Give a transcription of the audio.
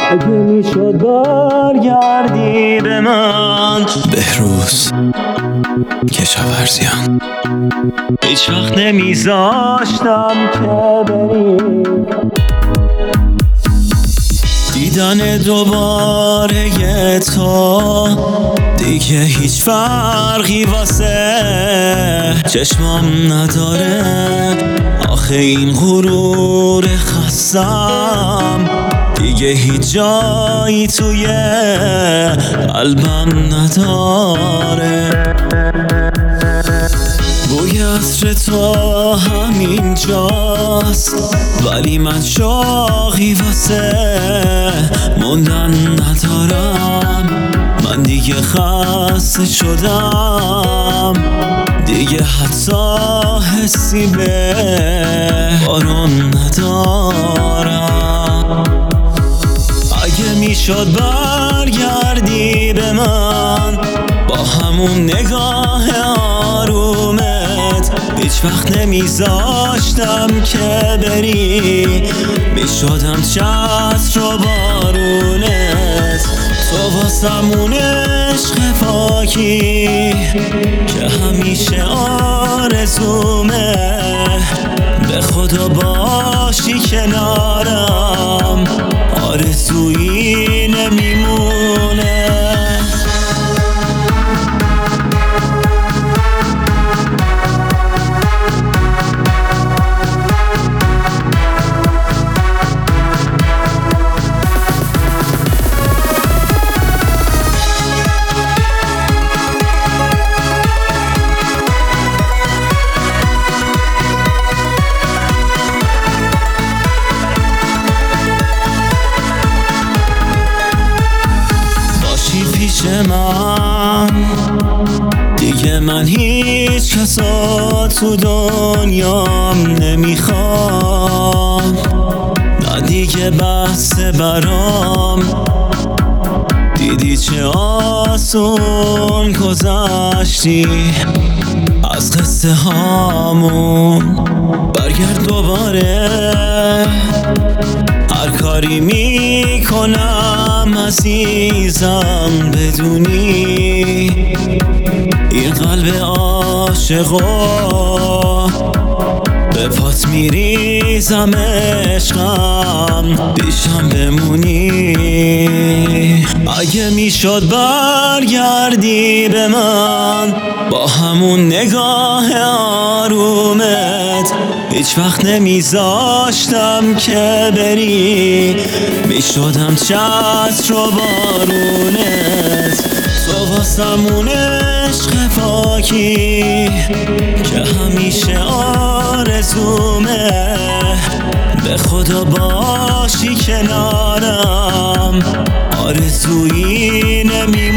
اگه میشد برگردی به من. بهروز کشاورزیان. هیچ وقت نمیذاشتم که بری. دیدن دوباره تو دیگه هیچ فرقی واسه چشمام نداره. آخه این غرور خستم دیگه هیچ جایی توی قلبم نداره. بوی عطر تو همینجاست ولی من شوقی واسه موندن ندارم. من دیگه خسته شدم دیگه حتی حسی به بارون ندارم. اگه میشد برگردی به من با همون نگاه آرومت، هیچ وقت نمیذاشتم که بری. میشدم چتر و بارونت، تو واسمون عشق پاکی که همیشه آرزومه. به خدا باشی کنارم آرزویی نمیمونه. من دیگه من هیچ کسا تو دنیام نمیخوام. نه دیگه بحث برام، دیدی چه آسون گذشتی از قصه هامون. برگرد دوباره، هر کاری میکنم عزیزم بدونی این قلب عاشقو به پات میریزم عشقم پیشم بمونی. اگه میشد برگردی به من با همون نگاه آرومت، هیچ وقت نمیذاشتم که بری. میشدم چتر و بارونت، تو واسمون عشق پاکی که همیشه آرزومه. به خدا باشی کنارم آرزویی نمیمونه.